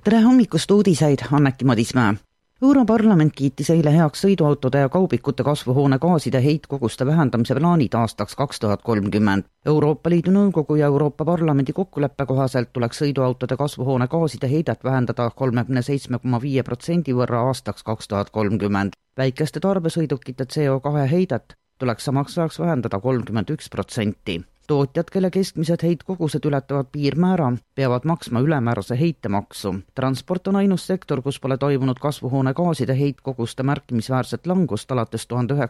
Tere hommikust uudiseid, Anneki Madismäe. Europarlament kiitis eile heaks sõiduautode ja kaubikute kasvuhoonegaaside heitkoguste vähendamise plaanid aastaks 2030. Euroopa Liidu Nõukogu ja Euroopa Parlamendi kokkuleppe kohaselt tuleks sõiduautode kasvuhoonegaaside heidet vähendada 37,5% võrra aastaks 2030. Väikeste tarbesõidukite CO2 heidet tuleks samaks ajaks vähendada 31%. Tootjad, kelle keskmised heitkogused ületavad piirmäära, peavad maksma ülemäärase heitemaksu. Transport on ainus sektor, kus pole toimunud kasvuhoonegaaside heitkoguste märkimisväärset langust alates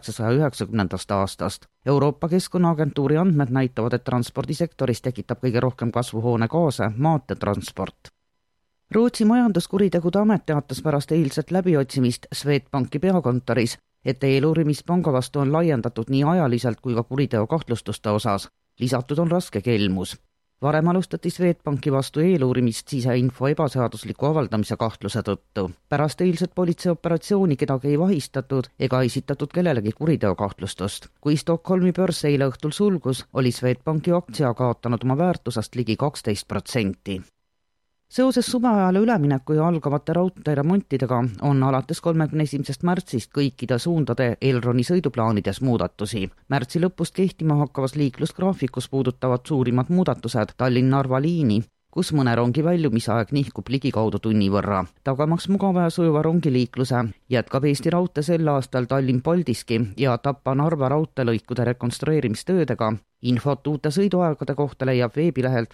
1990. aastast. Euroopa Keskkonnaagentuuri andmed näitavad, et transpordisektoris tekitab kõige rohkem kasvuhoonegaase maanteetransport. Rootsi majanduskuritegude amet teatas pärast eilset läbiotsimist Swedbanki peakontoris, et eeluurimispanga vastu on laiendatud nii ajaliselt kui ka kuriteo kahtlustuste osas. Lisatud on raske kelmus. Varem alustati Swedbanki vastu eeluurimist siseinfo ebaseadusliku avaldamise kahtluse tõttu. Pärast eilset politseioperatsiooni kedagi ei vahistatud ega esitatud kellelegi kuriteo kahtlustust. Kui Stockholmi börs eile õhtul sulgus, oli Swedbanki aktsia kaotanud oma väärtusest ligi 12%. Seoses suveajale ülemineku ja algavate raudteeremontidega on alates 31. märtsist kõikide suundade Elroni sõiduplaanides muudatusi. Märtsi lõpust kehtima hakkavas liiklusgraafikus puudutavad suurimad muudatused Tallinn-Narva liini, kus mõne rongi väljumisaeg nihkub ligikaudu tunni võrra. Tagamaks mugava ja sujuva rongiliikluse jätkab Eesti Raudtee sel aastal Tallinn-Paldiski ja Tapa-Narva raudteelõikude rekonstrueerimistöödega. Infot uute sõiduaegade kohta leiab veebilehelt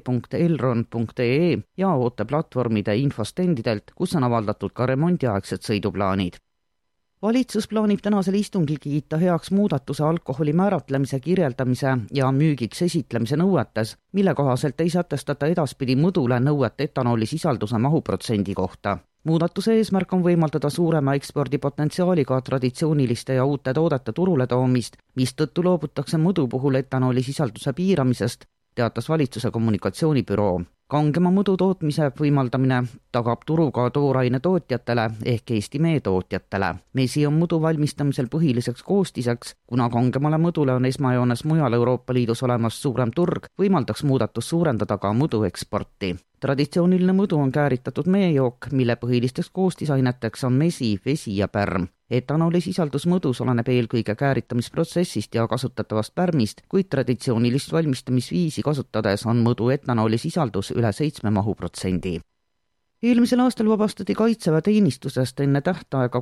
www.elron.ee ja ooteplatvormide infostendidelt, kus on avaldatud ka remondiaegsed sõiduplaanid. Valitsus plaanib tänasel istungil kiita heaks muudatuse alkoholi määratlemise, kirjeldamise ja müügiks esitlemise nõuetes, mille kohaselt ei sätestata edaspidi mõdule nõuet etanooli sisalduse mahuprotsendi kohta. Muudatuse eesmärk on võimaldada suurema ekspordipotentsiaaliga traditsiooniliste ja uute toodete turule toomist, mistõttu loobutakse mõdu puhul etanooli sisalduse piiramisest, teatas valitsuse kommunikatsioonibüroo. Kangema mõdu tootmise võimaldamine tagab turuga tooraine tootjatele ehk Eesti meetootjatele. Mesi on mõdu valmistamisel põhiliseks koostiseks, kuna kangemale mõdule on esmajoones mujal Euroopa Liidus olemas suurem turg, võimaldaks muudatus suurendada ka mõdu eksporti. Traditsiooniline mõdu on kääritatud meejook, mille põhilisteks koostisaineteks on mesi, vesi ja pärm. Etanooli sisaldus mõdus oleneb eelkõige kääritamisprotsessist ja kasutatavast pärmist, kuid traditsioonilist valmistamisviisi kasutades on mõdu etanooli sisaldus üle 7 mahuprotsendi. Eelmisel aastal vabastati Kaitseväe teenistusest enne tähtaega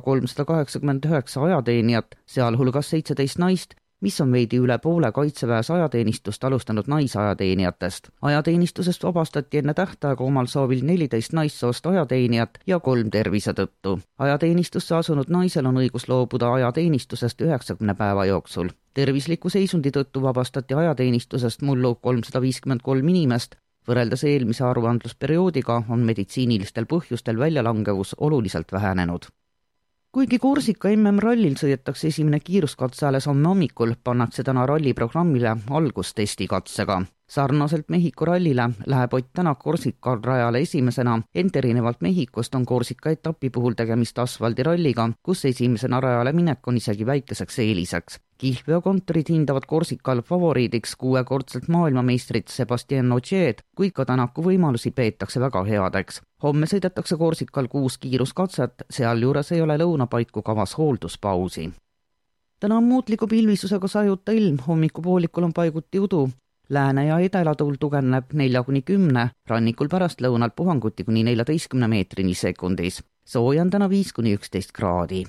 389 ajateenijat, sealhulgas 17 naist, mis on veidi üle poole Kaitseväes ajateenistust alustanud naisajateenijatest. Ajateenistusest vabastati enne tähtaega omal soovil 14 naissoost ajateenijat ja 3 tervise tõttu. Ajateenistusse asunud naisel on õigus loobuda ajateenistusest 90 päeva jooksul. Tervisliku seisundi tõttu vabastati ajateenistusest mullu 353 inimest. Võrreldes eelmise aruandlusperioodiga on meditsiinilistel põhjustel väljalangevus oluliselt vähenenud. Kuigi Korsika MM-rallil sõidetakse esimene kiiruskatse alles homme hommikul, pannakse täna ralliprogrammile algustestikatsega. Sarnaselt Mehhiko rallile läheb Ott Tänak Korsika rajale esimesena, ent erinevalt Mehhikost on Korsika etapi puhul tegemist asfaldiralliga, kus esimesena rajale minek on isegi väikeseks eeliseks. Kihlveokontorid hindavad Korsikal favoriidiks 6-kordselt maailmameistrit Sebastien Ogied, kuid ka Tänaku võimalusi peetakse väga headeks. Homme sõidetakse Korsikal 6 kiiruskatset, sealjuures ei ole lõunapaiku kavas hoolduspausi. Täna on muutliku pilvisusega sajuta ilm, hommikupoolikul on paiguti udu. Lääne- ja edelatuul tugevneb 4-10, rannikul pärast lõunal puhanguti kuni 14 meetrini sekundis. Sooja on täna 5-11 kraadi.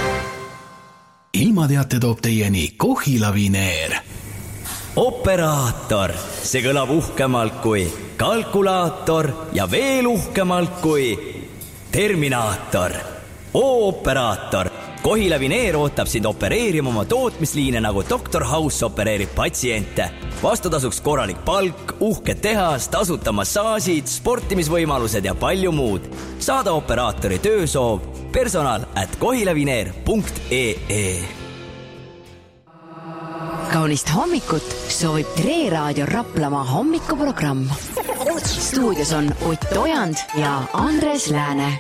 Ilmateate toob teieni Kohila Vineer. Operaator, see kõlab uhkemalt kui kalkulaator ja veel uhkemalt kui Terminaator. Operaator. Kohila Vineer ootab sind opereerima oma tootmisliine nagu Dr. House opereerib patsiente. Vastutasuks korralik palk, uhked tehas, tasuta massaažid, sportimisvõimalused ja palju muud. Saada operaatori töösoov personal@kohilavineer.ee. Kaunist hommikut soovib Tre Raadio Raplamaa hommikuprogramm. Stuudios on Ott Ojand ja Andres Lääne.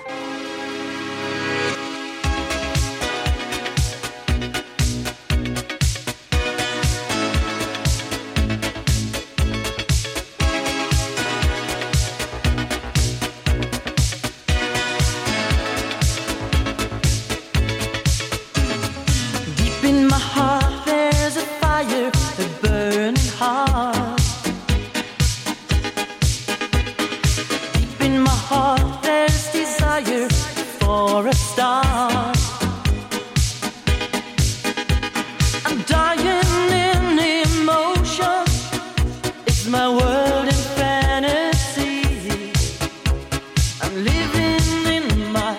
It's my world in fantasy. I'm living in my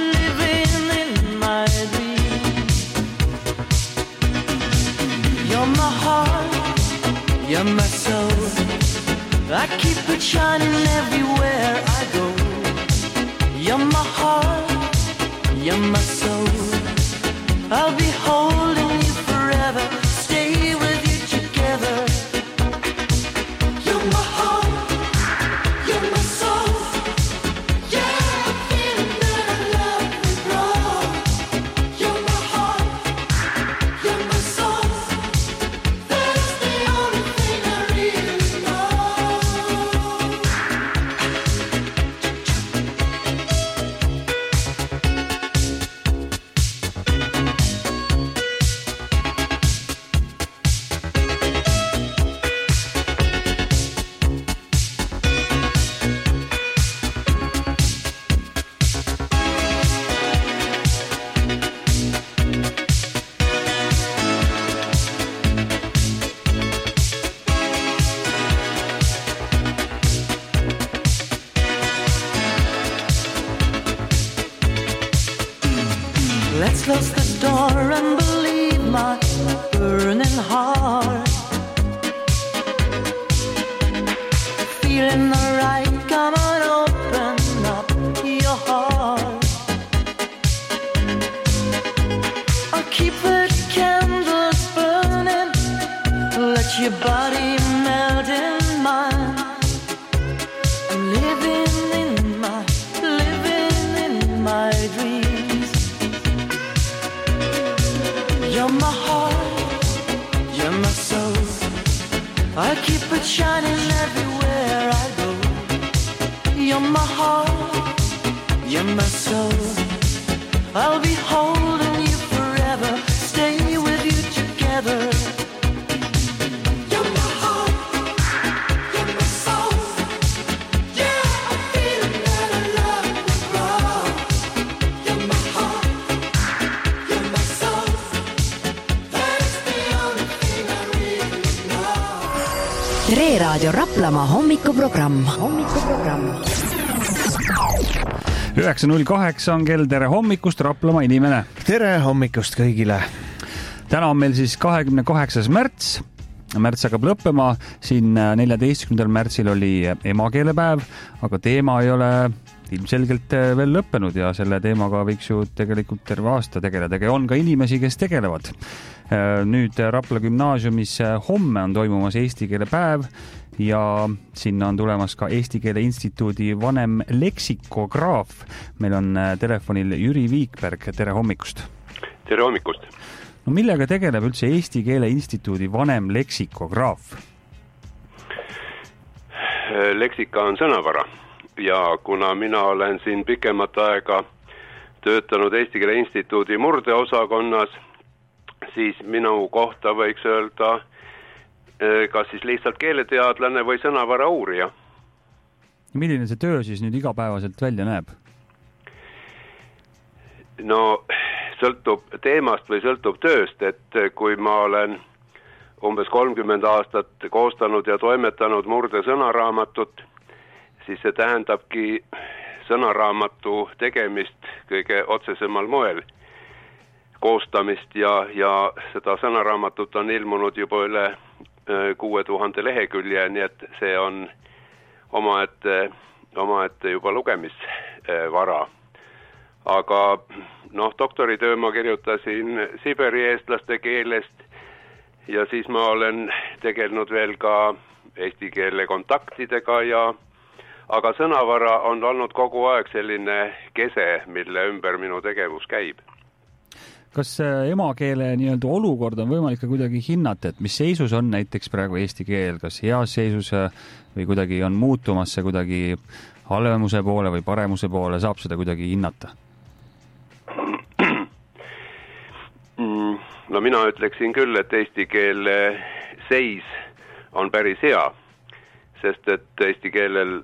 dream. You're my heart, you're my soul. I keep it shining everywhere I go. You're my heart, you're my soul. I'll be holding you forever, stay with you together. You're my heart, you're my soul. Yeah, I'm feeling that I love will grow. You're my heart, you're my soul. That is the only thing I really know. Let's close the door and believe my burning heart. Feeling alright, come on, open up your heart. I'll keep the candles burning, let your body melt in mine. I'm living in my dreams. You're my heart, you're my soul. I'll keep it shining everywhere I go. You're my heart, you're my soul. I'll be holding you forever, stay with you together. You're my heart, you're my soul. Yeah, I'm feeling that I love will grow. You're my heart, you're my soul. Tre Raadio Raplamaa hommikuprogramm. 9.08 on kell, tere hommikust, Raplamaa inimene. Tere hommikust kõigile. Täna on meil siis 28. märts. Märts hakkab lõppema, siin 14. märtsil oli emakeelepäev, aga teema ei ole ilmselgelt veel lõppenud ja selle teemaga võiks ju tegelikult terve aasta tegeleda. On ka inimesi, kes tegelevad. Nüüd Rapla gümnaasiumis homme on toimumas eesti keele päev ja sinna on tulemas ka Eesti Keele Instituudi vanem leksikograaf. Meil on telefonil Jüri Viikberg. Tere hommikust. Tere hommikust. No millega tegeleb üldse Eesti Keele Instituudi vanem leksikograaf? Leksika on sõnavara ja kuna mina olen siin pikemat aega töötanud Eesti Keele Instituudi murdeosakonnas, siis minu kohta võiks öelda kas siis lihtsalt keeleteadlane või sõnavara uurija. Milline see töö siis nüüd igapäevaselt välja näeb? No sõltub teemast või sõltub tööst, et kui ma olen umbes 30 aastat koostanud ja toimetanud murde sõnaraamatut, siis see tähendabki sõnaraamatu tegemist kõige otsesemal moel, koostamist ja seda sõnaraamatut on ilmunud juba üle 6000 lehekülje, nii et see on omaette juba lugemisvara. Aga doktoritöö ma kirjutasin Siberi eestlaste keelest ja siis ma olen tegelenud veel ka eesti keele kontaktidega aga sõnavara on olnud kogu aeg selline kese, mille ümber minu tegevus käib. Kas emakeele nii-öelda olukord on võimalik ka kuidagi hinnata, et mis seisus on näiteks praegu eesti keel, kas heas seisus või kuidagi on muutumas see kuidagi halvemuse poole või paremuse poole, saab seda kuidagi hinnata? No mina ütleksin küll, et eesti keele seis on päris hea, sest et eesti keelel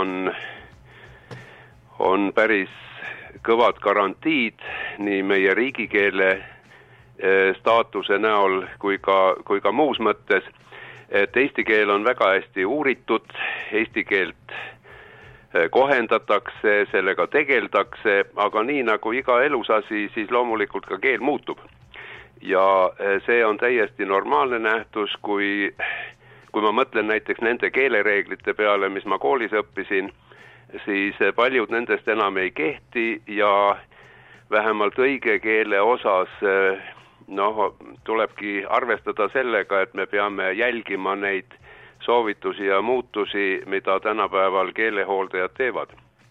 on päris kõvad garantiid nii meie riigikeele staatuse näol kui ka muus mõttes. et eesti keel on väga hästi uuritud, eesti keelt kohendatakse, sellega tegeldakse, aga nii nagu iga elusasi, siis loomulikult ka keel muutub. Ja see on täiesti normaalne nähtus, kui ma mõtlen näiteks nende keelereeglite peale, mis ma koolis õppisin, siis paljud nendest enam ei kehti ja vähemalt õige keele osas tulebki arvestada sellega, et me peame jälgima neid soovitusi ja muutusi, mida tänapäeval keelehooldajad teevad.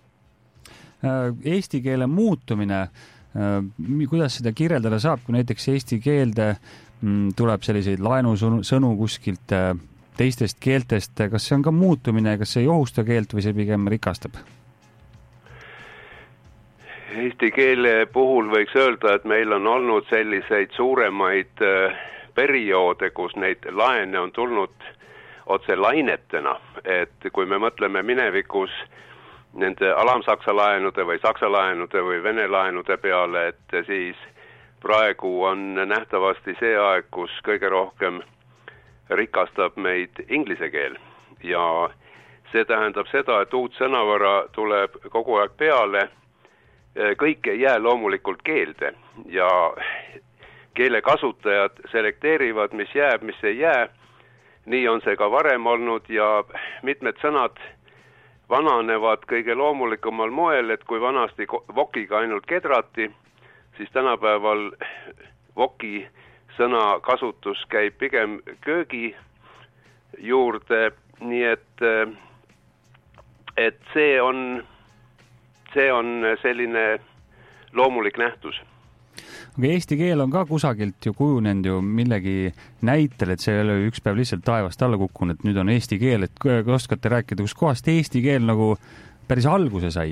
Eesti keele muutumine, kuidas seda kirjeldada saab, kui näiteks eesti keelde tuleb selliseid laenusõnu kuskilt teistest keeltest, kas see on ka muutumine, kas see ei ohusta keelt või see pigem rikastab? Eesti keele puhul võiks öelda, et meil on olnud selliseid suuremaid perioode, kus neid laene on tulnud otse lainetena, et kui me mõtleme minevikus nende alamsaksa laenude või saksa laenude või vene laenude peale, et siis praegu on nähtavasti see aeg, kus kõige rohkem rikastab meid inglise keel ja see tähendab seda, et uut sõnavara tuleb kogu aeg peale. Kõik ei jää loomulikult keelde ja keele kasutajad selekteerivad, mis jääb, mis ei jää. Nii on see ka varem olnud ja mitmed sõnad vananevad kõige loomulikumal moel, et kui vanasti vokiga ainult kedrati, siis tänapäeval voki sõna kasutus käib pigem köögi juurde, nii et see on selline loomulik nähtus. Aga eesti keel on ka kusagilt ju kujunenud ju millegi näitel, et see ei ole üks päev lihtsalt taevast alla kukkunud, et nüüd on eesti keel, et oskate rääkida, kus kohast eesti keel nagu päris alguse sai?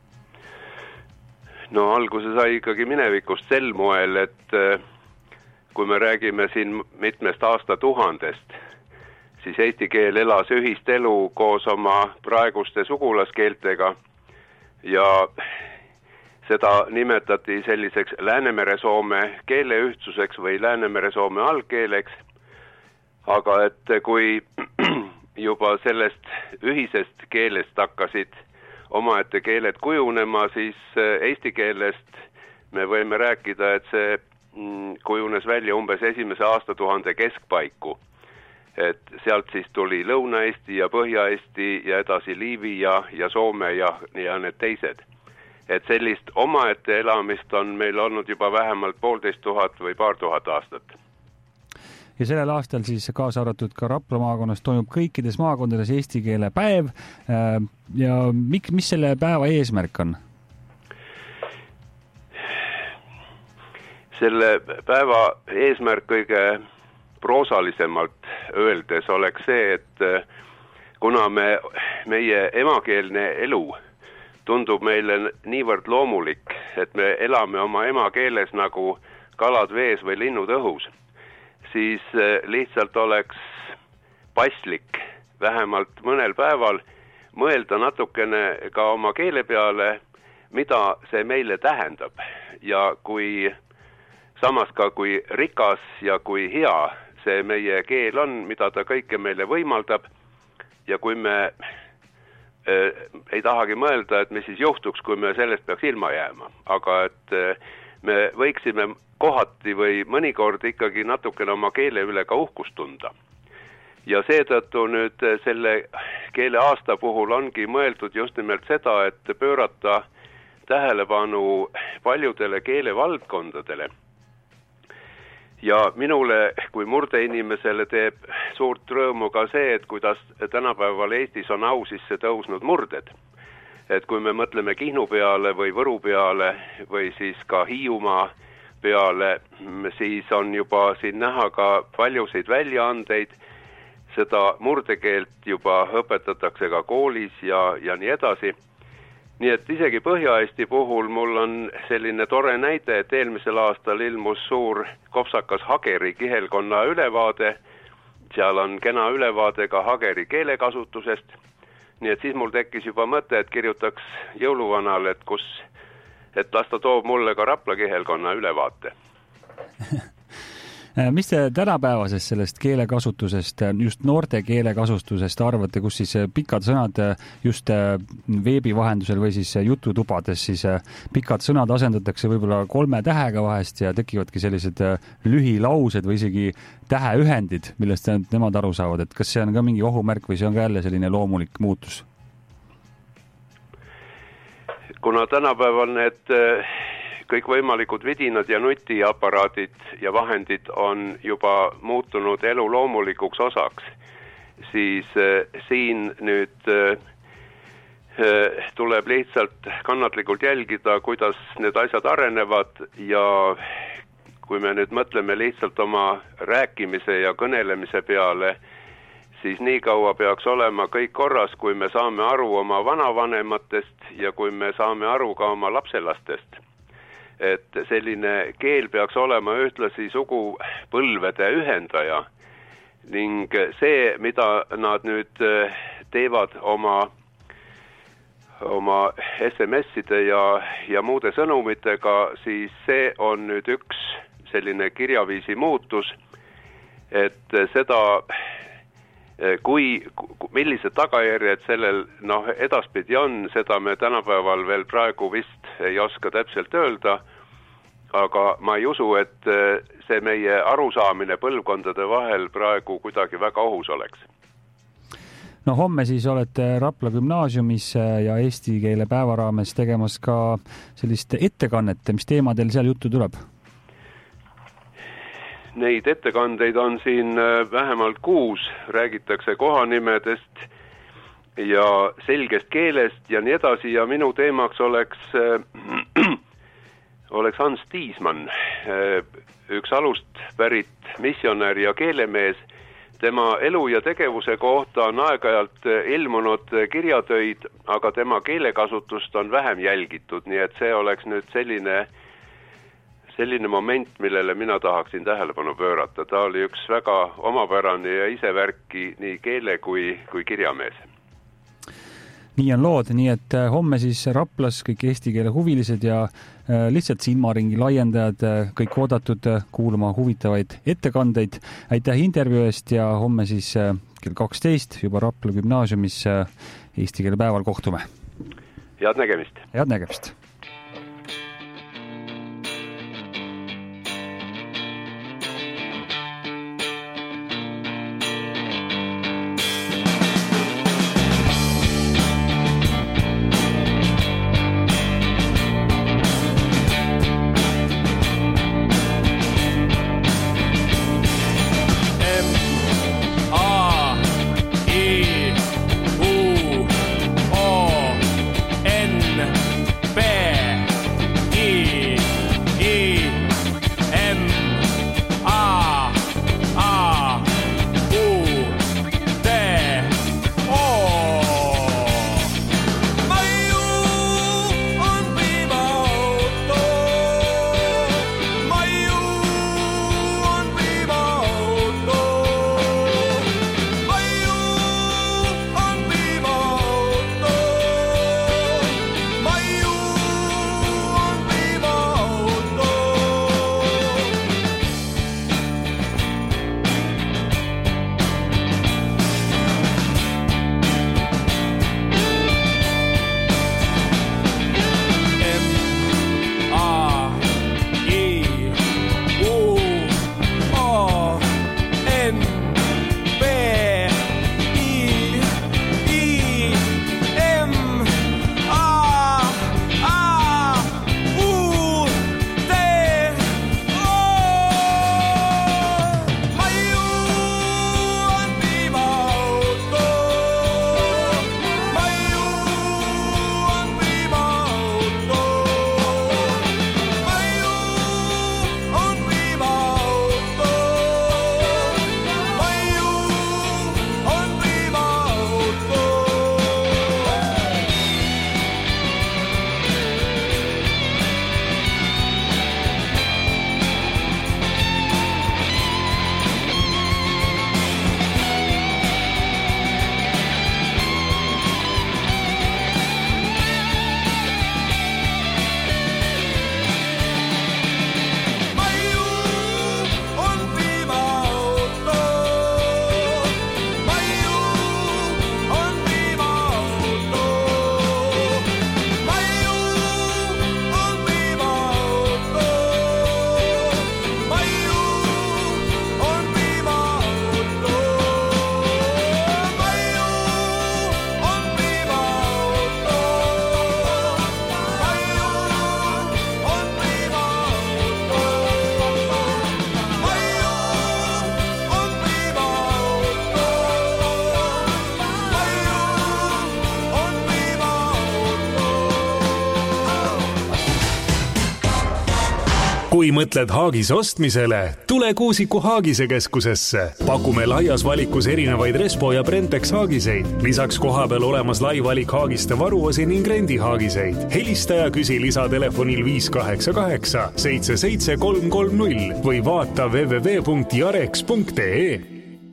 No alguse sai ikkagi minevikust sel moel, et kui me räägime siin mitmest aastatuhandest, siis eesti keel elas ühist elu koos oma praeguste sugulaskeeltega ja seda nimetati selliseks Läänemere-Soome keeleühtsuseks või Läänemere-Soome allkeeleks, aga et kui juba sellest ühisest keelest hakkasid omaette keeled kujunema, siis eesti keelest me võime rääkida, et see kujunes välja umbes esimese aastatuhande keskpaiku. Et sealt siis tuli Lõuna-Eesti ja Põhja-Eesti ja edasi Liivi ja Soome ja need teised. Et sellist omaette elamist on meil olnud juba vähemalt 1500 või 2000 aastat. Ja sellel aastal siis kaasa arvatud ka Rapla maakonnas toimub kõikides maakondades eesti keele päev. Ja mis selle päeva eesmärk on? Selle päeva eesmärk kõige proosalisemalt öeldes oleks see, et kuna meie emakeelne elu tundub meile niivõrd loomulik, et me elame oma emakeeles nagu kalad vees või linnud õhus, siis lihtsalt oleks paslik vähemalt mõnel päeval mõelda natukene ka oma keele peale, mida see meile tähendab ja samas ka kui rikas ja kui hea see meie keel on, mida ta kõike meile võimaldab ja kui me ei tahagi mõelda, et mis siis juhtuks, kui me sellest peaks ilma jääma, aga et me võiksime kohati või mõnikord ikkagi natukene oma keele üle ka uhkust tunda. Ja seetõttu nüüd selle keele aasta puhul ongi mõeldud just nimelt seda, et pöörata tähelepanu paljudele keelevaldkondadele. Ja minule kui murdeinimesele teeb suurt rõõmu ka see, et kuidas tänapäeval Eestis on au sisse tõusnud murded. Et kui me mõtleme Kihnu peale või Võru peale või siis ka Hiiumaa peale, siis on juba siin näha ka paljusid väljaandeid. Seda murdekeelt juba õpetatakse ka koolis ja nii edasi. Nii et isegi Põhja-Eesti puhul mul on selline tore näide, et eelmisel aastal ilmus suur kopsakas Hageri kihelkonna ülevaade. Seal on kena ülevaade ka Hageri keelekasutusest. Nii et siis mul tekkis juba mõte, et kirjutaks jõuluvanale, et las ta toob mulle ka Rapla kihelkonna ülevaate. Mis te tänapäevasest sellest keelekasutusest, just noorte keelekasutusest arvate, kus siis pikad sõnad just veebi vahendusel või siis jututubades siis pikad sõnad asendatakse võib-olla 3 tähega vahest ja tekivadki sellised lühilaused või isegi täheühendid, millest nemad aru saavad, et kas see on ka mingi ohumärk või see on ka jälle selline loomulik muutus? Kuna tänapäeval need kõikvõimalikud vidinad ja nutiaparaadid ja vahendid on juba muutunud elu loomulikuks osaks, siis siin nüüd tuleb lihtsalt kannatlikult jälgida, kuidas need asjad arenevad ja kui me nüüd mõtleme lihtsalt oma rääkimise ja kõnelemise peale, siis nii kaua peaks olema kõik korras, kui me saame aru oma vanavanematest ja kui me saame aru ka oma lapselastest. Et selline keel peaks olema ühtlasi sugupõlvede ühendaja ning see, mida nad nüüd teevad oma SMS-ide ja muude sõnumitega, siis see on nüüd üks selline kirjaviisi muutus, et seda millised tagajärjed sellel edaspidi on, seda me tänapäeval veel praegu vist ei oska täpselt öelda, aga ma ei usu, et see meie arusaamine põlvkondade vahel praegu kuidagi väga ohus oleks. No homme siis olete Rapla gümnaasiumis ja eesti keele päeva raames tegemas ka sellist ettekannet, mis teemadel seal juttu tuleb? Neid ettekandeid on siin vähemalt 6, räägitakse kohanimedest ja selgest keelest ja nii edasi ja minu teemaks oleks Hans Tiismann, üks alust pärit missionär ja keelemees. Tema elu ja tegevuse kohta on aeg-ajalt ilmunud kirjatöid, aga tema keelekasutust on vähem jälgitud, nii et see oleks nüüd selline moment, millele mina tahaksin tähelepanu pöörata. Ta oli üks väga omapärane ja isevärki nii keele kui kirjamees. Nii on lood, nii et homme siis Raplas kõik eesti keele huvilised ja lihtsalt silmaringi laiendajad, kõik oodatud kuulama huvitavaid ettekandeid. Aitäh intervjuu eest ja homme siis kell 12 juba Rapla gümnaasiumis eesti keele päeval kohtume. Head nägemist! Head nägemist! Bad. Kui mõtled haagise ostmisele, tule Kuusiku Haagise keskusesse. Pakume laias valikus erinevaid Respo ja Brentex haagiseid. Lisaks kohapeal olemas lai valik haagiste varuosi ning rendihaagiseid. Helista ja küsi lisatelefonil 588 77330 või vaata www.jarex.ee.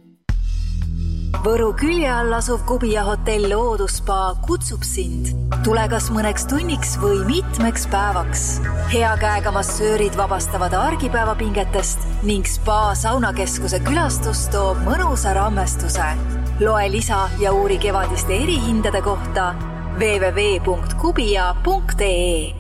Võru külje all asuv Kubia hotell Loodusspa kutsub sind. Tule kas mõneks tunniks või mitmeks päevaks. Hea käega massöörid vabastavad argipäevapingetest ning spa saunakeskuse külastus toob mõnusa rammestuse. Loe lisa ja uuri kevadiste erihindade kohta www.kubia.ee.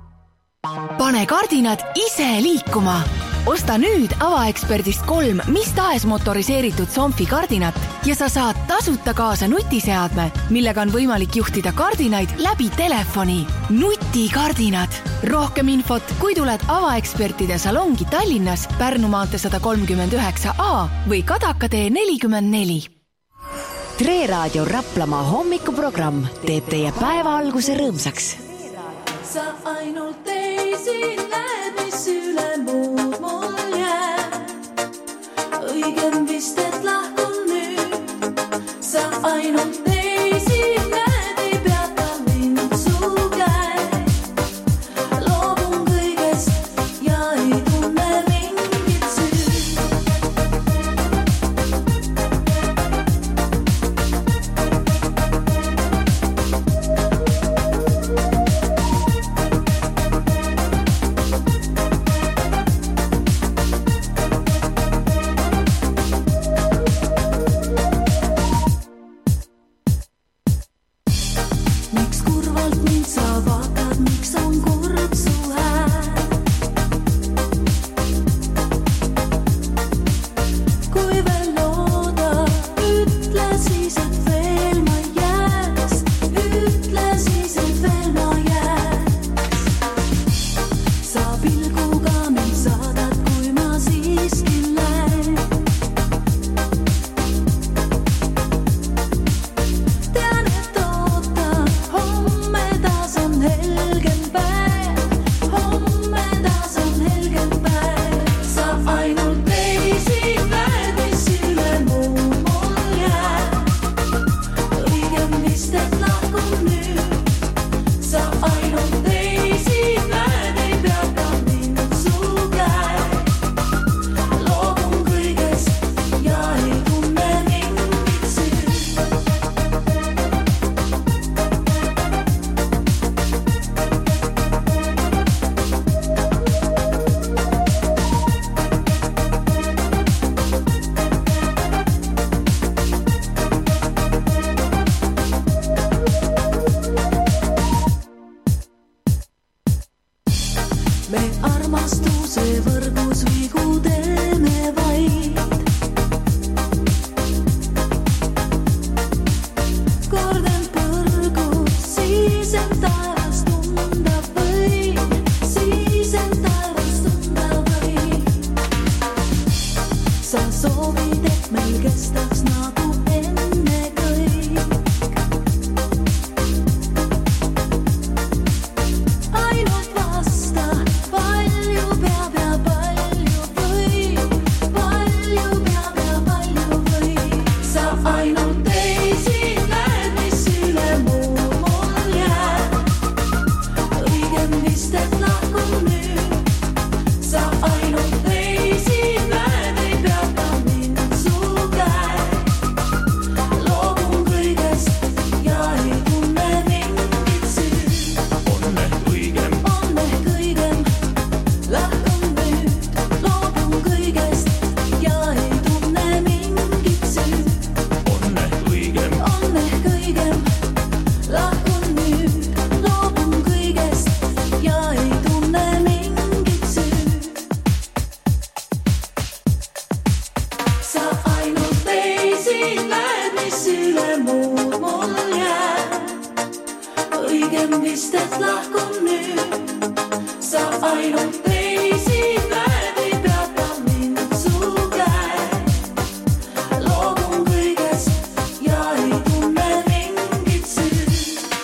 Pane kardinad ise liikuma. Osta nüüd avaeksperdist 3 mis tahes motoriseeritud Somfi kardinat ja sa saad tasuta kaasa nutiseadme, millega on võimalik juhtida kardinaid läbi telefoni. Nutikardinad. Rohkem infot, kui tuled avaekspertide salongi Tallinnas, Pärnu maantee 139A või Kadaka tee 44. Tre Raadio Raplamaa hommikuprogramm teeb teie päeva alguse rõõmsaks. Sa ainult teisi näed, mis üle muud mul jääb. Õigem vist, et lahkun nüüd. Sa ainult teisi näed, ei peata mind su käed. Loobun kõigest ja ei tunne mingit süüd.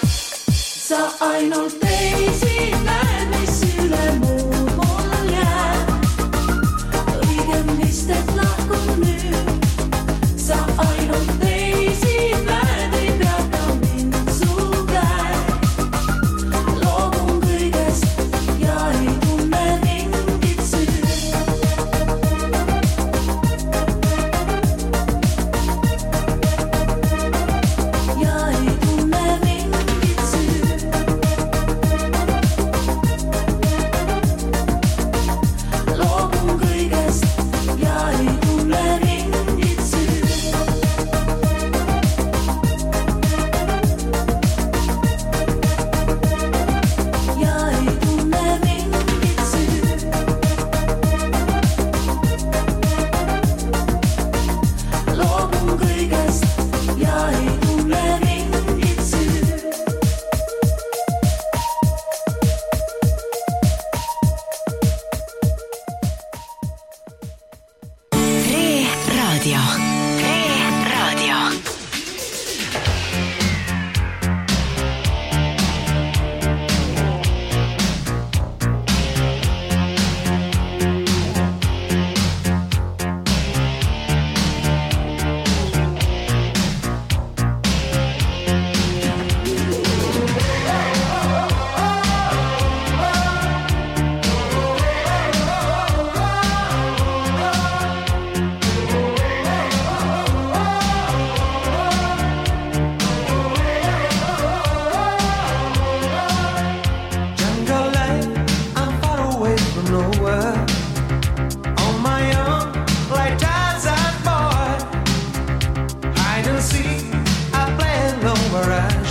Ainult teisi näed, mis üle muud mul jääb.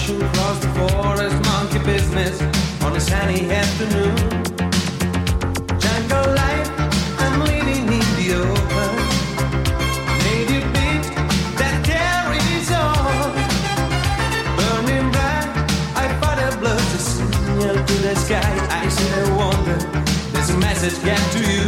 rushing across the forest, monkey business on a sunny afternoon. Jungle life, I'm living in the open. Native beat that carries on. Burning bright, I fought a blood to signal to the sky. I said I wonder, there's a message get to you.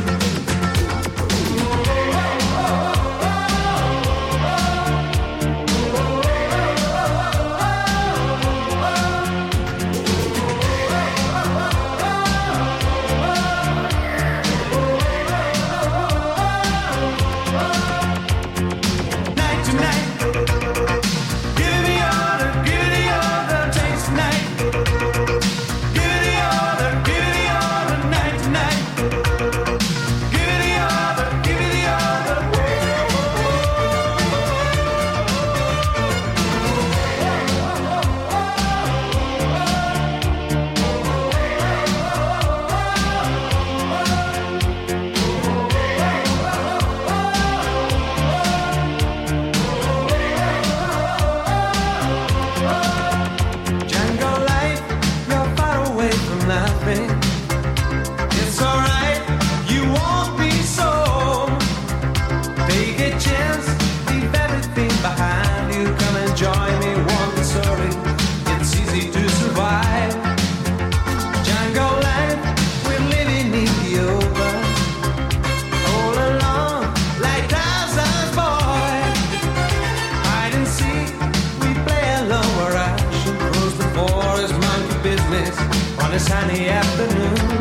Sunny afternoon,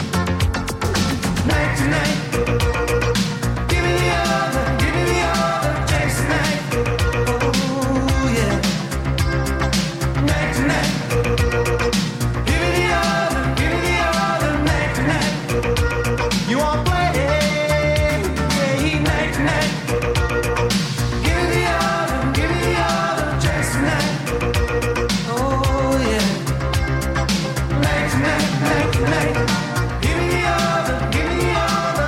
night to night. Give me the other, chase the night. Oh yeah, night to night. Give me the other, night to night. You won't play, yeah, night to night. Give me the other, chase the night. Oh yeah. Night, night, night. Give me the other, give me the other.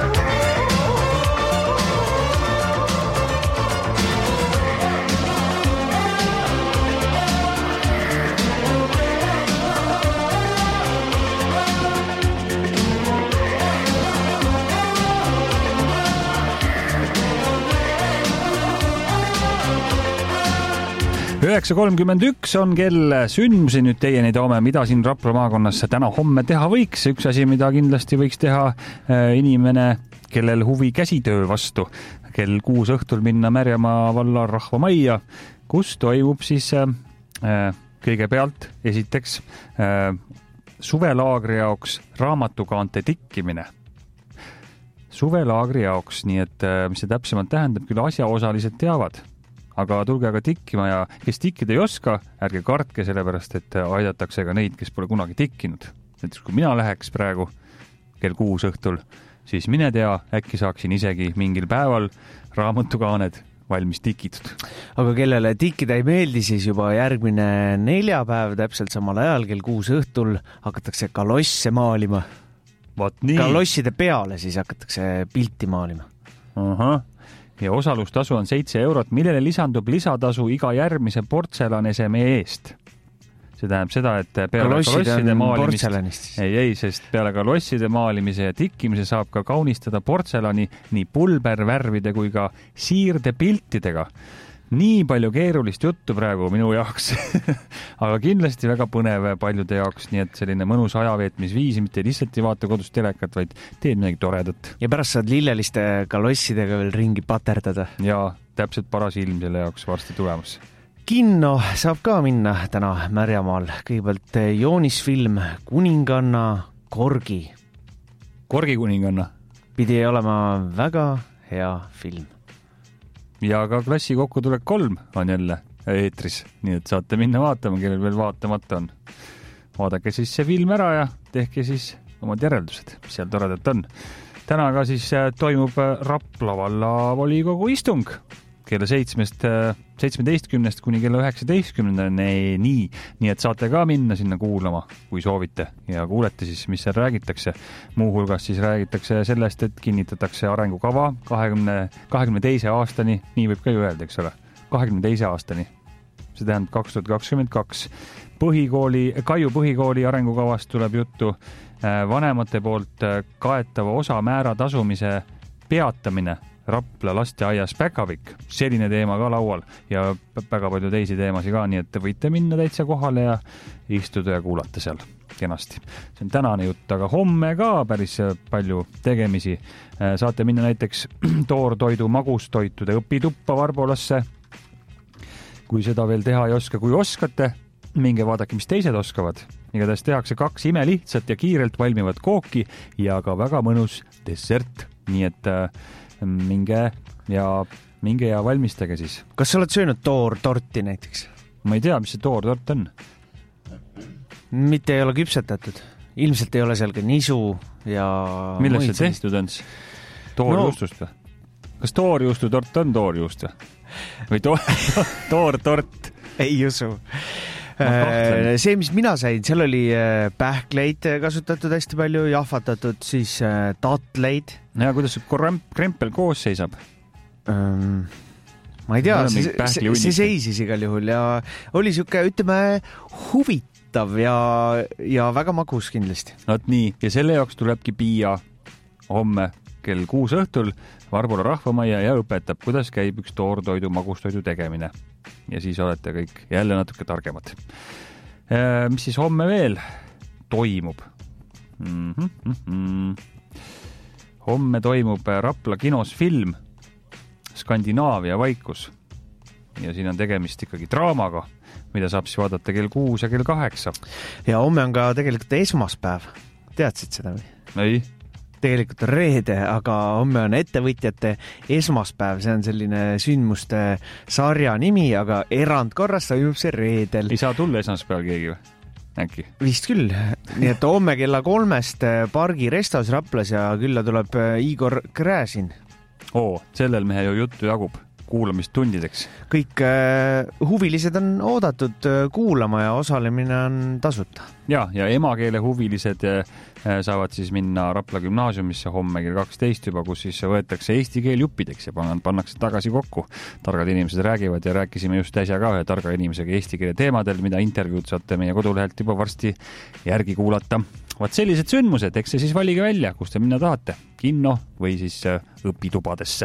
Üheksa 31 on kell, sündmusi nüüd teieni toome, mida siin Rapla maakonnas täna-homme teha võiks. Üks asi, mida kindlasti võiks teha inimene, kellel huvi käsitöö vastu. Kell 6 õhtul minna Märjamaa valla rahvamajja, kus toimub siis kõigepealt esiteks suvelaagri jaoks raamatukaante tikkimine. Suvelaagri jaoks, nii et mis see täpsemalt tähendab, küll asjaosalised teavad. Aga tulge aga tikkima ja kes tikkida ei oska, ärge kartke sellepärast, et aidatakse ka neid, kes pole kunagi tikkinud. Näiteks kui mina läheks praegu kell 6 õhtul, siis mine tea, äkki saaksin isegi mingil päeval raamatukaaned valmis tikitud. Aga kellele tikkida ei meeldi, siis juba järgmine neljapäev täpselt samal ajal kell 6 õhtul hakatakse kalosse maalima. Kalosside peale siis hakatakse pilti maalima. Aha. Ja osalustasu on 7 €, millele lisandub lisatasu iga järgmise portsellaneseme eest. See tähendab seda, et peale kalosside maalimist, sest peale kalosside maalimise ja tikkimise saab ka kaunistada portselani nii pulbervärvide kui ka siirdepiltidega. Nii palju keerulist juttu praegu minu jaoks, aga kindlasti väga põnev paljude jaoks, nii et selline mõnus ajaveetmisviis, mitte lihtsalt ei vaata kodus telekat, vaid teed midagi toredat. Ja pärast saad lilleliste kalossidega veel ringi paterdada. Ja täpselt paras ilm selle jaoks varsti tulemas. Kinno saab ka minna täna Märjamaal. Kõigepealt joonisfilm Kuninganna Korgi. Korgi kuninganna. Pidi olema väga hea film. Ja ka Klassi kokkutulek 3 on jälle eetris, nii et saate minna vaatama, kellel veel vaatamata on. Vaadake siis see film ära ja tehke siis omad järeldused, mis seal toredat on. Täna ka siis toimub Rapla valla volikogu istung kella 17 kuni kella 19. Nii et saate ka minna sinna kuulama, kui soovite ja kuulete siis, mis seal räägitakse. Muuhulgas siis räägitakse sellest, et kinnitatakse arengukava 22 aastani, nii võib ka ju öelda, eks ole, 22 aastani. see tähendab 2022. Kaiu põhikooli arengukavast tuleb juttu vanemate poolt kaetava osa määra tasumise peatamine Rapla lasteaias Päkavik. Selline teema ka laual ja väga palju teisi teemasi ka, nii et te võite minna täitsa kohale ja istuda ja kuulata seal kenasti. See on tänane jutt, aga homme ka päris palju tegemisi. Saate minna näiteks toortoidu magustoitude õpituppa Varbolasse. Kui seda veel teha ei oska, kui oskate, minge vaadake, mis teised oskavad. Igatahes tehakse 2 imelihtsat ja kiirelt valmivad kooki ja ka väga mõnus dessert. Nii et minge ja valmistage siis. Kas sa oled söönud toortorti näiteks? Ma ei tea, mis see toortort on. Mitte ei ole küpsetatud. Ilmselt ei ole seal ka nisu ja... Millest see tehtud on? Toorjuustust või? Kas toorjuustutort on toorjuust või toortort? Ei usu. See, mis mina sain, seal oli pähkleid kasutatud hästi palju, jahvatatud, siis tatleid. Ja kuidas krempel koos seisab? Ma ei tea, see seisis igal juhul ja oli siuke, ütleme, huvitav ja väga magus kindlasti. Not nii, ja selle jaoks tulebki Piia homme kell 6 õhtul Varbola rahvamajja ja õpetab, kuidas käib üks toortoidu magustoidu tegemine. Ja siis olete kõik jälle natuke targemad. Mis siis homme veel toimub? Homme toimub Rapla kinos film Skandinaavia vaikus. Ja siin on tegemist ikkagi draamaga, mida saab siis vaadata kell 6 ja kell 8. Ja homme on ka tegelikult esmaspäev. Teadsid seda või? Ei. Tegelikult on reede, aga homme on ettevõtjate esmaspäev. See on selline sündmuste sarja nimi, aga erandkorras toimub see reedel. Ei saa tulla esmaspäeval keegi või? Äkki? Vist küll. Nii et homme kella 3 Pargi Restos Raplas ja külla tuleb Igor Gräzin. Sellel mehe ju juttu jagub kuulamistundideks. Kõik huvilised on oodatud kuulama ja osalemine on tasuta. Ja emakeele huvilised saavad siis minna Rapla gümnaasiumisse homme kell 12 juba, kus siis võetakse eesti keel juppideks ja pannakse tagasi kokku. Targad inimesed räägivad ja rääkisime just äsja ka ühe targa inimesega eesti keele teemadel, mida intervjuud saate meie kodulehelt juba varsti järgi kuulata. Vaat sellised sündmused, eks see siis valige välja, kus te minna tahate, kinno või siis õpitubadesse.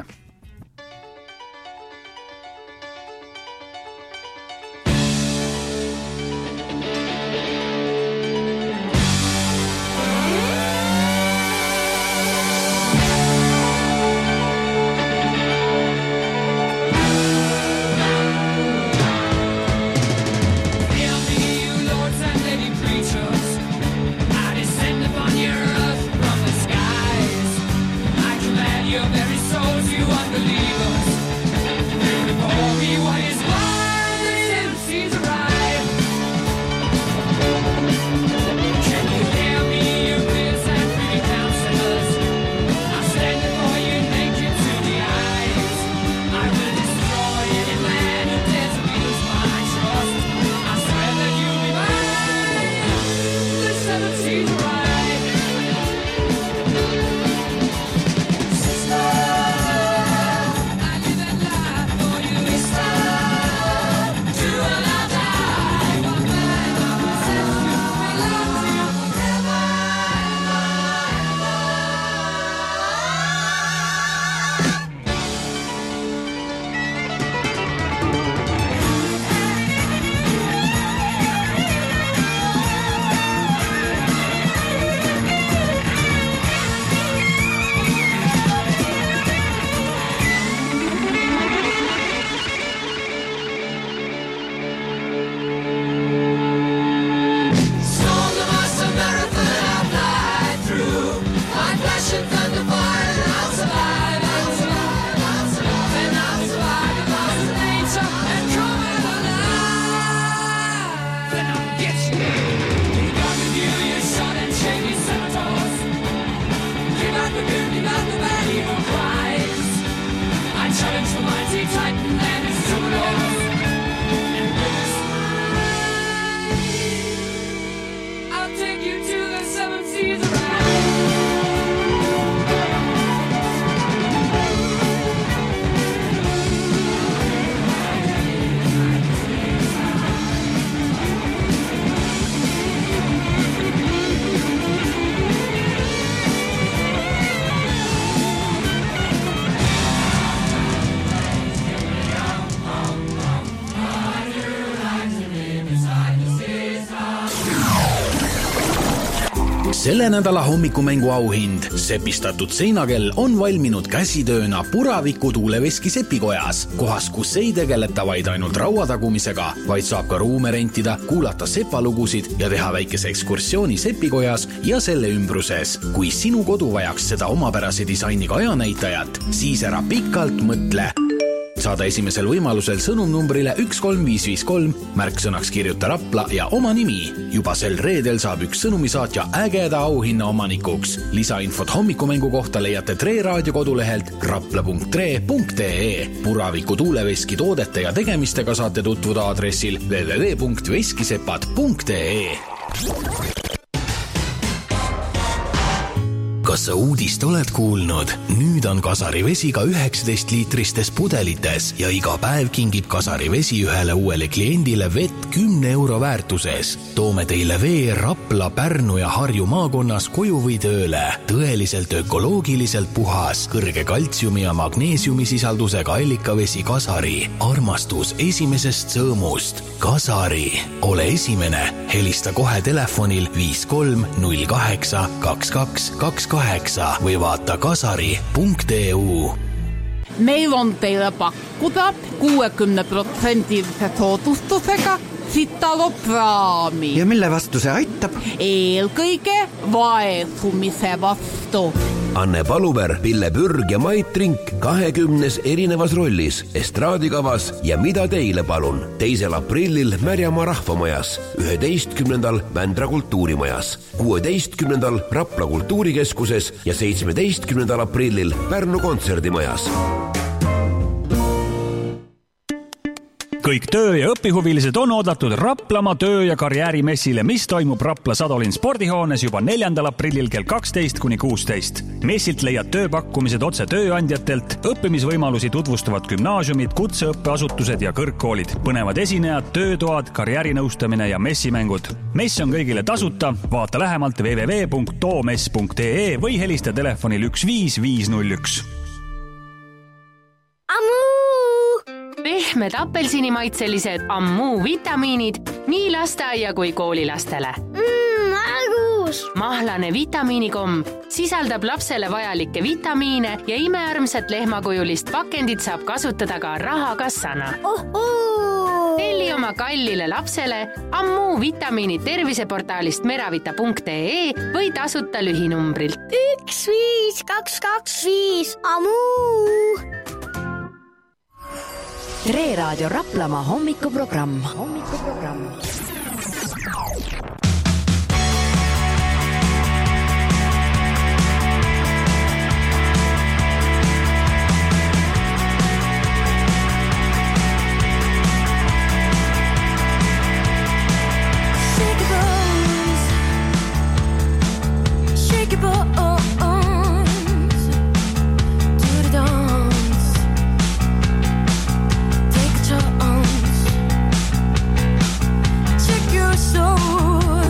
Selle nädala hommikumängu auhind sepistatud seinakell on valminud käsitööna Puraviku tuuleveski sepikojas, kohas, kus ei tegeleta vaid ainult rauatagumisega, vaid saab ka ruume rentida, kuulata sepalugusid ja teha väikese ekskursiooni sepikojas ja selle ümbruses. Kui sinu kodu vajaks seda omapärase disainiga ajanäitajat, siis ära pikalt mõtle. Saada esimesel võimalusel sõnumnumbrile 13553, märksõnaks kirjuta Rapla ja oma nimi. Juba sel reedel saab üks sõnumisaatja ägeda auhinna omanikuks. Lisainfot hommikumängu kohta leiate Tre raadio kodulehelt rapla.tre.ee. Puraviku tuuleveski toodete ja tegemistega saate tutvuda aadressil www.veskisepad.ee. Kas sa uudist oled kuulnud? Nüüd on Kasari vesi ka 19 liitristes pudelites ja iga päev kingib Kasari vesi ühele uuele kliendile vett 10 euro väärtuses. Toome teile vee Rapla, Pärnu ja Harju maakonnas koju või tööle. Tõeliselt ökoloogiliselt puhas, kõrge kaltsiumi ja magneesiumi sisaldusega allikavesi Kasari. Armastus esimesest sõõmust. Kasari. Ole esimene. Helista kohe telefonil 5308 2222 või vaata kasari.eu. Meil on teile pakkuda 60% soodustusega Sitalopraami. Ja mille vastu see aitab? Eelkõige vaesumise vastu. Anne Paluver, Pille Pürg ja Mait Trink 20 erinevas rollis estraadikavas Ja mida teile palun 2. aprillil Märjamaa rahvamajas, 11. Vändra kultuurimajas, 16. Rapla kultuurikeskuses ja 17. aprillil Pärnu kontserdimajas. Kõik töö- ja õpihuvilised on oodatud Raplamaa töö- ja karjäärimessile, mis toimub Rapla Sadolin spordihoones juba 4. aprillil kell 12 kuni 16. Messilt leiad tööpakkumised otse tööandjatelt, õppimisvõimalusi tutvustavad gümnaasiumid, kutseõppeasutused ja kõrgkoolid, põnevad esinejad, töötoad, karjäärinõustamine ja messimängud. Mess on kõigile tasuta, vaata lähemalt www.toomess.ee või helista telefonil 15501. Pehmed apelsinimaitselised Ammu vitamiinid nii lasteaia kui koolilastele. Argus! Mahlane vitamiinikomm sisaldab lapsele vajalikke vitamiine ja imearmsat lehmakujulist pakendit saab kasutada ka rahakassana. Telli oma kallile lapsele Ammu vitamiinid terviseportaalist meravita.ee või tasuta lühinumbrilt 15225 Ammu! Tre raadio Raplamaa hommikuprogramm. Check your soul.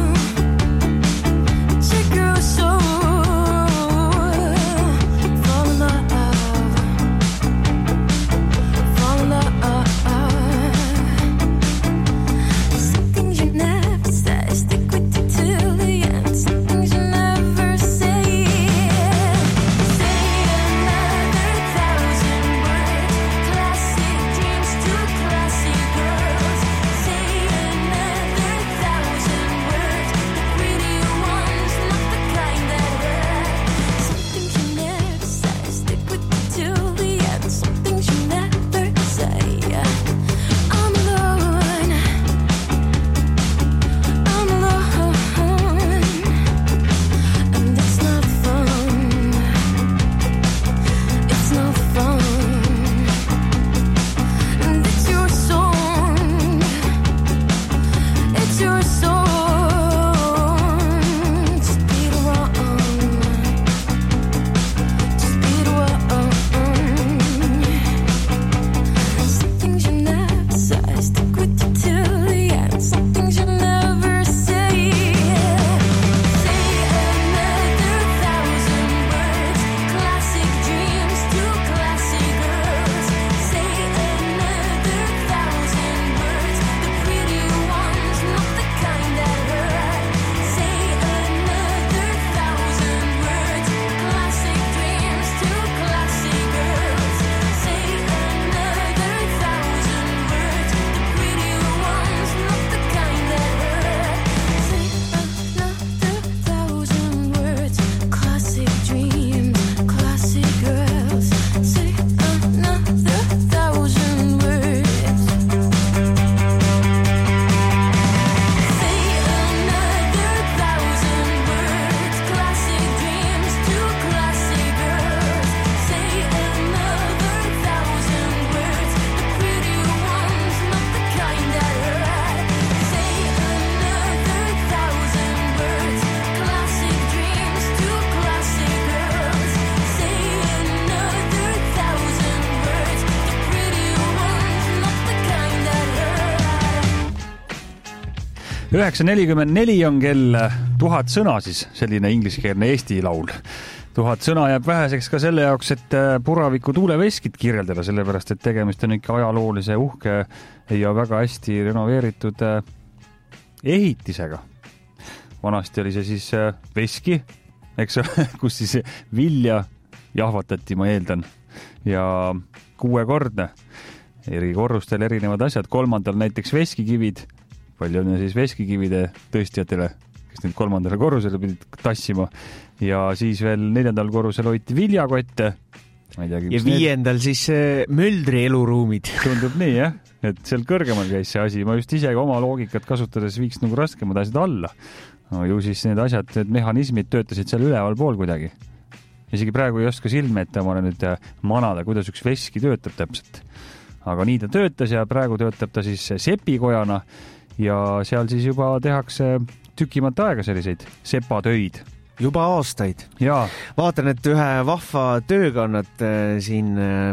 9:44 on kell 1000 sõna siis, selline ingliskeelne Eesti laul. 1000 sõna jääb väheseks ka selle jaoks, et Puraviku tuuleveskit kirjeldada, sellepärast et tegemist on ikka ajaloolise uhke ja väga hästi renoveeritud ehitisega. Vanasti oli see siis veski, eks kus siis vilja jahvatati, ma eeldan, ja 6-kordne, eri korrustel erinevad asjad, 3. näiteks veskikivid, palju on siis veskikivide tõstjatele, kes nüüd 3. korrusele pidid tassima, ja siis veel 4. korrusel hoiti viljakotte. Ja 5. siis möldri eluruumid. Tundub nii, jah, et seal kõrgemal käis see asi. Ma just ise oma loogikat kasutades viiks nagu raskemad asjad alla. No, ju siis need asjad, need mehhanismid töötasid seal üleval pool kuidagi. Isegi praegu ei oska silme ette omale nüüd manada, kuidas üks veski töötab täpselt. Aga nii ta töötas ja praegu töötab ta siis sepikojana ja seal siis juba tehakse tükimata aega selliseid sepatöid. Juba aastaid. Jaa. Vaatan, et ühe vahva tööga annad siin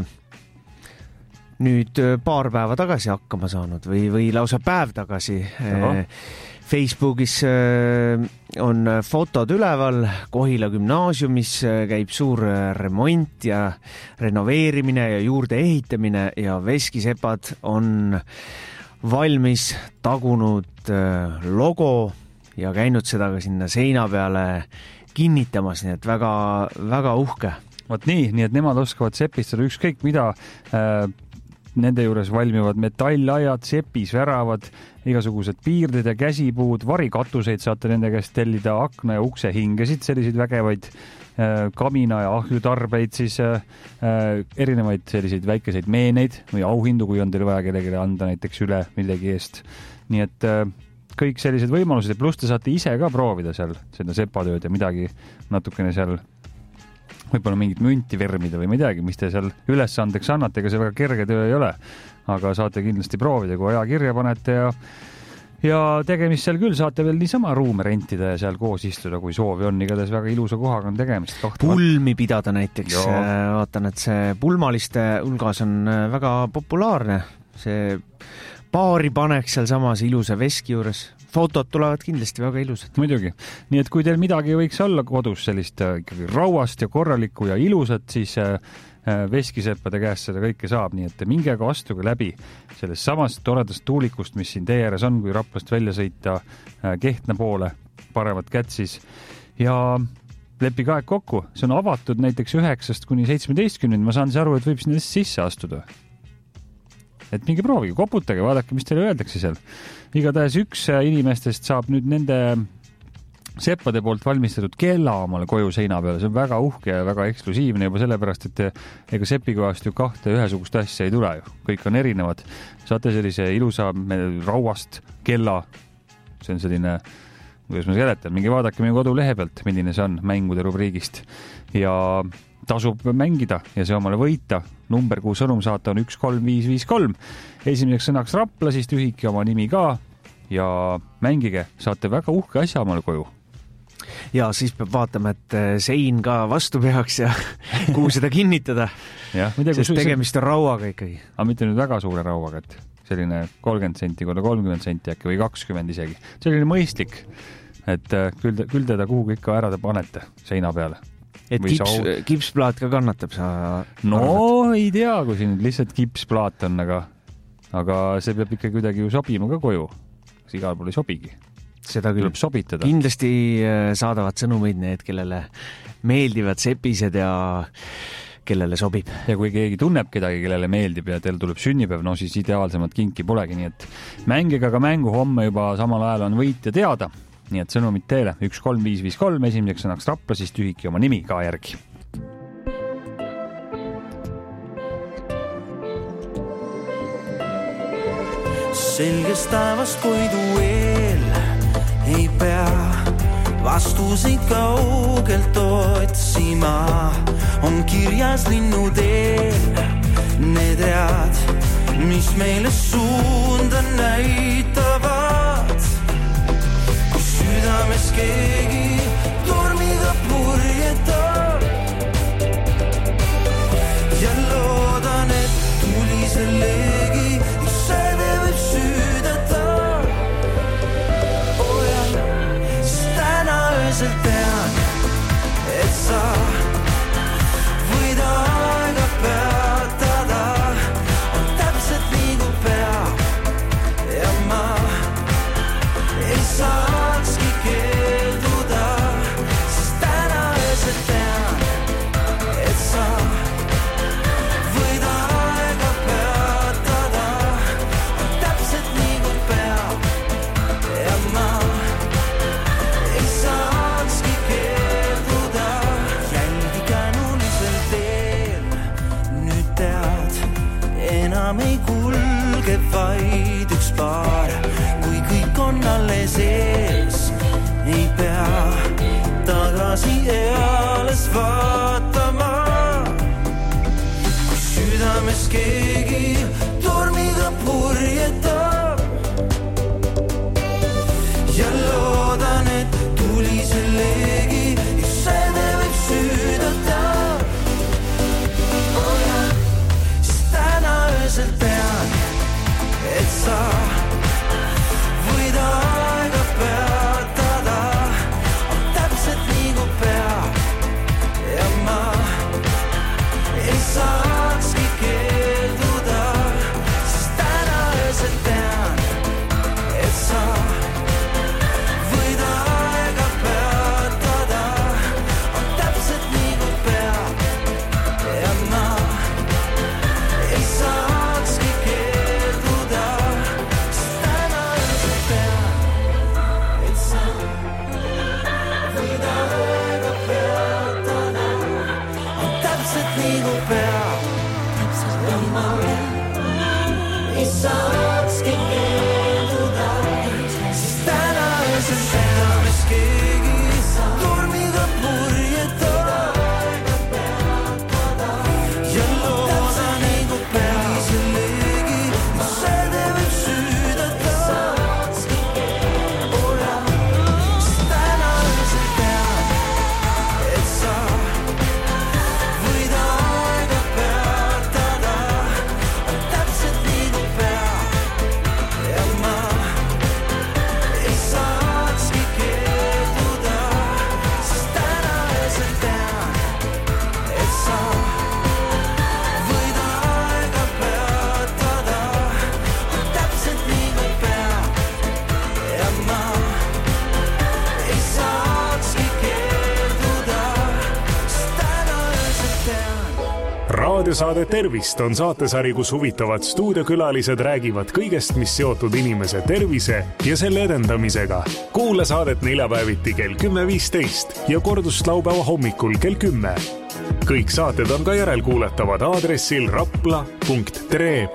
nüüd paar päeva tagasi hakkama saanud või lausa päev tagasi. Facebookis on fotod üleval, Kohila gümnaasiumis käib suur remont ja renoveerimine ja juurde ehitamine ja veskisepad on valmis tagunud logo ja käinud seda ka sinna seina peale kinnitamas, nii et väga, väga uhke. Vot nii, et nemad oskavad sepistada ükskõik mida. Nende juures valmivad metallajad, sepis väravad, igasugused piirded ja käsipuud, varikatuseid saate nende käest tellida, akna ja ukse hingesid, selliseid vägevaid kamina ja ahjutarbeid, siis erinevaid selliseid väikeseid meeneid või auhindu, kui on teil vaja kellelegi anda näiteks üle millegi eest. Nii et kõik sellised võimalused ja pluss te saate ise ka proovida seal seda sepatööd ja midagi natukene seal võib-olla mingit münti vermida või midagi, mis te seal ülesandeks annate, ega see väga kerge töö ei ole, aga saate kindlasti proovida, kui aja kirja panete ja tegemist seal küll saate veel niisama ruume rentida ja seal koos istuda, kui soovi on, igatahes väga ilusa kohaga on tegemist. Pulmi pidada näiteks, vaatan, et see pulmaliste hulgas on väga populaarne, see paari paneks seal samas ilusa veski juures. Fotod tulevad kindlasti väga ilusad. Muidugi. Nii et kui teil midagi võiks olla kodus sellist ikkagi rauast ja korralikku ja ilusat, siis veskiseppade käest seda kõike saab. Nii et minge ka astuge läbi sellest samast toredast tuulikust, mis siin tee ääres on, kui Raplast välja sõita Kehtna poole, paremat kätt siis. Ja lepige aeg kokku. See on avatud näiteks 9 kuni 17. Ma saan aru, et võib sinna sisse astuda. Et minge proovige, koputage, vaadake, mis teile öeldakse seal. Igatahes üks inimestest saab nüüd nende seppade poolt valmistatud kella omale koju seina peale. See on väga uhke ja väga eksklusiivne juba sellepärast, et ega sepikohast ju 2 ühesugust asja ei tule ju. Kõik on erinevad. Saate sellise ilusa rauast kella. See on selline, kuidas ma seletan, minge vaadake meie kodulehe pealt, milline see on mängude rubriigist. Ja tasub mängida ja see omale võita. Number, kuhu sõnum saata on 13553. Esimeseks sõnaks Rapla, siis tühike oma nimi ka ja mängige, saate väga uhke asja omale koju. Ja siis peab vaatama, et sein ka vastu peaks ja kuhu seda kinnitada. Sest tegemist on rauaga ikkagi. Aga mitte nüüd väga suure rauaga, et selline 30 senti korda 30 senti äkki või 20 isegi. Selline mõistlik, et küll teda kuhu ikka ära te panete seina peale. Et kipsplaat ka kannatab sa? No ei tea, kui siin lihtsalt kipsplaat on, aga see peab ikka kuidagi ju sobima ka koju. See igal pool ei sobigi. Seda küll. Tuleb sobitada. Kindlasti saadavad sõnumeid need, kellele meeldivad sepised ja kellele sobib. Ja kui keegi tunneb kedagi, kellele meeldib ja teil tuleb sünnipäev, no siis ideaalsemat kinki polegi, nii et mängige ka mängu, homme juba samal ajal on võitja teada. Nii et sõnumid teile 13553, esimeseks sõnaks Rapla, siis tühiki oma nimi ka järgi. Selgest taevast koidu eel ei pea vastuseid kaugelt otsima. On kirjas linnuteel need read, mis meile suunda näitavad. Südames keegi tormiga purjetab ja loodan, et tuli sellegi, ise te võib süüdata. paar, kui kõik on alles ees, ei pea tagasi eales vaatama. Kui südames keegi tormiga purjetab ja loodan, et tuli sellegi just see võib süüdata. Oh ja, siis täna öösel tean, et sa võid aega peatada, on täpselt nii kui peab ja ma ei saakski keelduda, sest täna öösel tean, et sa võid aega peatada, on täpselt nii kui peab ja ma ei saakski keelduda, sest täna öösel tean, et sa võid aega peatada, on täpselt nii kui peab ja ma ei saakski keelduda, sest täna öösel tean, mis keegi tormiga purjetab ja loodan nii kui peab sellegi, mis see võib süüdata. Oh ja, sest täna öösel tean, et sa võid aega peatada, on täpselt nii kui peab ja ma ei saakski keelduda, sest täna öösel tean, et sa võid aega peatada, on täpselt nii kui peab ja ma ei saakski keelduda, sest täna öösel tean. Raadiosaade Tervist on saatesari, kus huvitavad stuudiokülalised räägivad kõigest, mis seotud inimese tervise ja selle edendamisega. Kuula saadet neljapäeviti kell 10.15 ja kordust laupäeva hommikul kell 10. Kõik saated on ka järelkuuletavad aadressil rapla.tre.ee.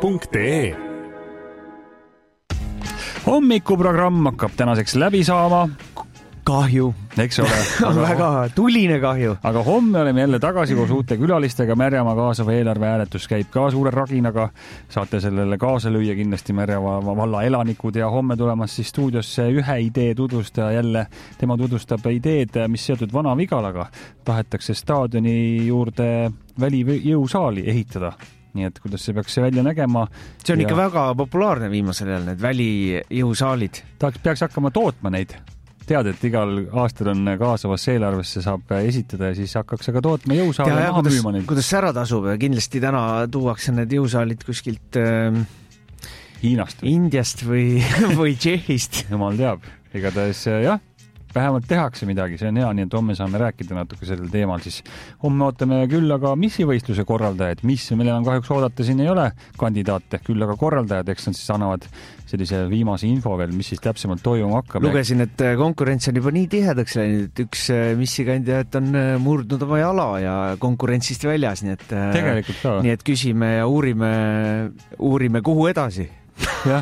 Hommikuprogramm hakkab tänaseks läbi saama. Kahju. Eks ole. Väga tuline kahju. Aga homme oleme jälle tagasi koos uute külalistega. Märjamaa kaasava eelarve hääletus käib ka suure raginaga. Saate sellele kaasa lüüa kindlasti Märjamaa valla elanikud ja homme tulemas siis stuudiosse ühe idee tutvustaja jälle. Tema tutvustab ideed, mis seotud Vana-Vigalaga. Tahetakse staadioni juurde välijõusaali ehitada. Nii et kuidas see peaks välja nägema. See on ikka väga populaarne viimasel ajal, need välijõusaalid. Peaks hakkama tootma neid. Tead, et igal aastal on kaasavasse eelarvesse saab esitada ja siis hakkaks aga tootma jõusaale maha müüma neid. Kuidas see ära tasub? Kindlasti täna tuuakse need jõusaalid kuskilt Hiinast, Indiast või Tšehhist. Jumal teab. Igatahes jah, vähemalt tehakse midagi, see on hea, nii et homme saame rääkida natuke sellel teemal. Siis homme ootame küll aga missivõistluse korraldajaid, millel on kahjuks oodata, siin ei ole kandidaate, küll aga korraldajad, eks nad siis annavad sellise viimase info veel, mis siis täpsemalt toimuma hakkab. Lugesin, et konkurents on juba nii tihedaks läinud, et üks missikandidaat on murdnud oma jala ja konkurentsist väljas, nii et, tegelikult ka. Nii et küsime ja uurime kuhu edasi. Ja,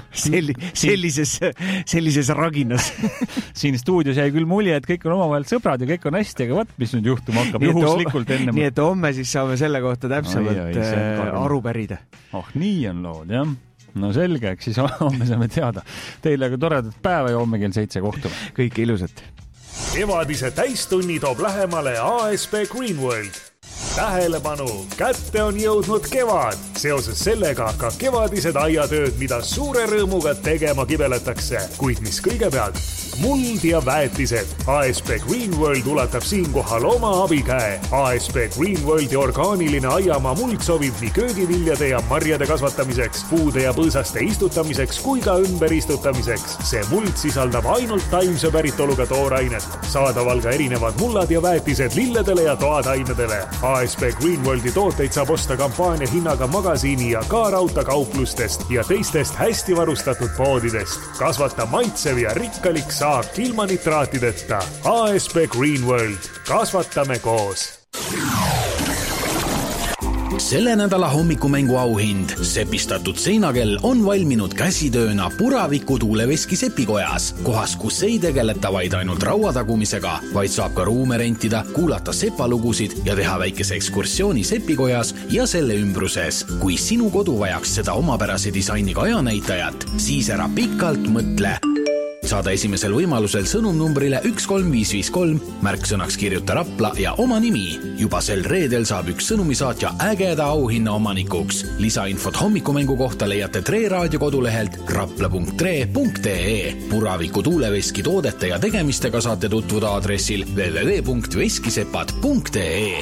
sellises raginas. Siin stuudios jäi küll mulje, et kõik on omavahel sõbrad ja kõik on hästi, aga võt, mis nüüd juhtuma hakkab juhuslikult enne. Nii et homme siis saame selle kohta täpsemalt aru pärida. Nii on lood, jah. No selge, eks siis homme saame teada. Teile aga toredat päeva ja homme kell 7 kohtume. Kõike ilusat. Kevadise täistunni toob lähemale ASB Greenworld. Tähelepanu, kätte on jõudnud kevad. Seoses sellega ka kevadised aiatööd, mida suure rõõmuga tegema kibeletakse. Kuid mis kõigepealt? Muld ja väetised. ASB Greenworld ulatab siinkohal oma abikäe. ASB Greenworldi orgaaniline aiamaa muld sobib nii köögiviljade ja marjade kasvatamiseks, puude ja põõsaste istutamiseks kui ka ümber istutamiseks. See muld sisaldab ainult taimse päritoluga toorainet. Saadaval ka erinevad mullad ja väetised lilledele ja toataimedele. ASB Greenworldi tooteid saab osta kampaania hinnaga magasiini ja ka raudtakauplustest ja teistest hästi varustatud poodidest. Kasvata maitsev ja rikkalik saak ilma nitraatideta. ASB Greenworld. Kasvatame koos. Selle nädala hommikumängu auhind, sepistatud seinakell on valminud käsitööna Puraviku tuuleveski sepikojas, kohas, kus ei tegeleta vaid ainult rauatagumisega, vaid saab ka ruume rentida, kuulata sepalugusid ja teha väikese ekskursiooni sepikojas ja selle ümbruses. Kui sinu kodu vajaks seda omapärase disainiga ajanäitajat, siis ära pikalt mõtle. Saada esimesel võimalusel sõnumnumbrile 13553, märksõnaks kirjuta Rapla ja oma nimi. Juba sel reedel saab üks sõnumisaatja ägeda auhinna omanikuks. Lisainfot hommikumängu kohta leiate Tre raadio kodulehelt rapla.tre.ee. Puraviku tuuleveski toodete ja tegemistega saate tutvuda aadressil www.veskisepad.ee.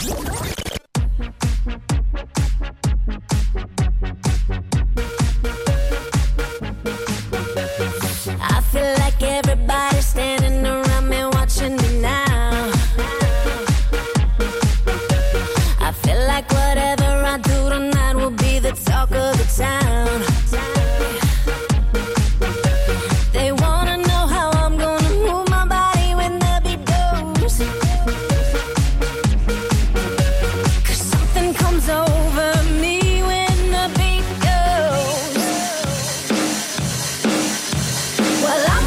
Everybody's standing around me watching me now. I feel like whatever I do tonight will be the talk of the town. They wanna know how I'm gonna move my body when the beat goes. 'Cause something comes over me when the beat goes. Well, I'm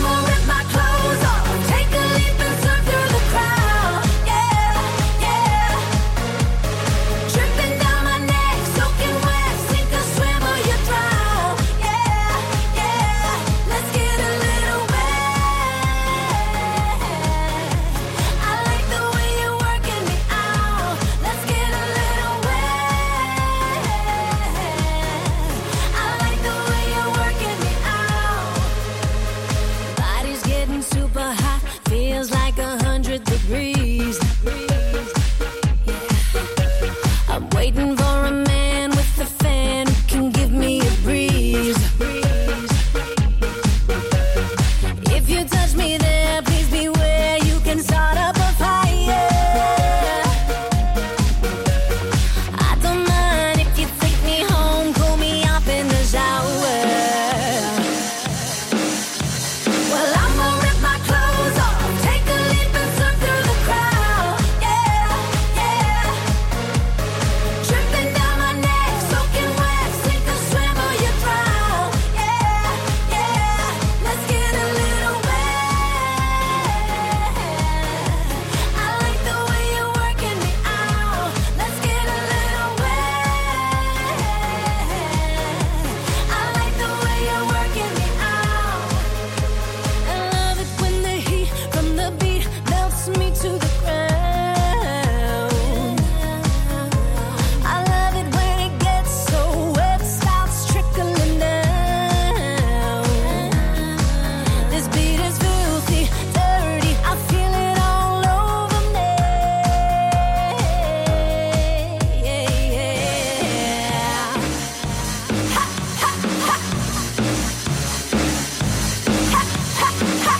degrees. Yeah. I'm waiting for a man with a fan who can give me a breeze. If you touch me there, please beware, you can start up a fire. I don't mind if you take me home, cool me up in the shower. Well, I'm gonna rip my clothes off, take a leap and surf through the crowd. Yeah, yeah. Tripping down my neck, soaking wet, sink or swim or you drown. Yeah, yeah. Let's get a little wet. I like the way you're working me out. Let's get a little wet. I like the way you're working me out. I love it when the heat from the beat melts me to the ground. I love it when it gets so wet, starts trickling down. This beat is filthy, dirty, I feel it all over me. Yeah, yeah. Ha, ha, ha. Ha, ha, ha.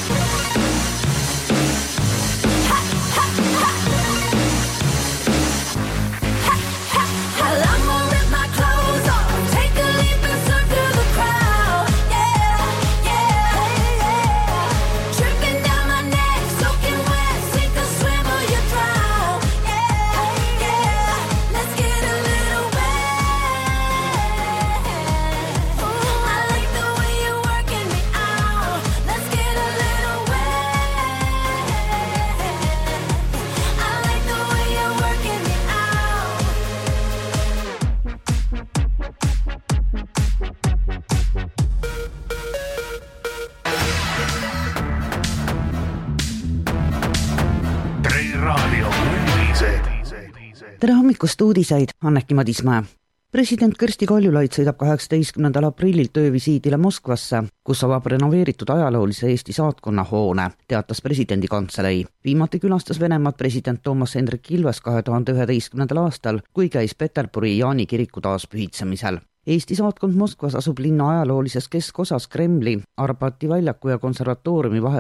Well, I'm gonna rip my clothes off, take a leap and surf through the crowd. Yeah, yeah, yeah. Tripping down my neck, soaking wet, sink or swim or you drown. Yeah, yeah. Let's get a little wet. I like the way you're working me out. Let's get a little wet. I like the way you're working me out. Tre raadio uudised. Tere hommikust uudiseid, Anneki Madismäe. President Kersti Kaljulaid sõidab 18. aprillil töövisiidile Moskvasse, kus avab renoveeritud ajaloolise Eesti saatkonna hoone, teatas presidendi kantselei. Viimati külastas Venemaad president Toomas Hendrik Ilves 2011. aastal, kui käis Peterburi Jaani kiriku taaspühitsemisel. Eesti saatkond Moskvas asub linna ajaloolises keskosas Kremli, Arpati väljaku ja konservatooriumi vahel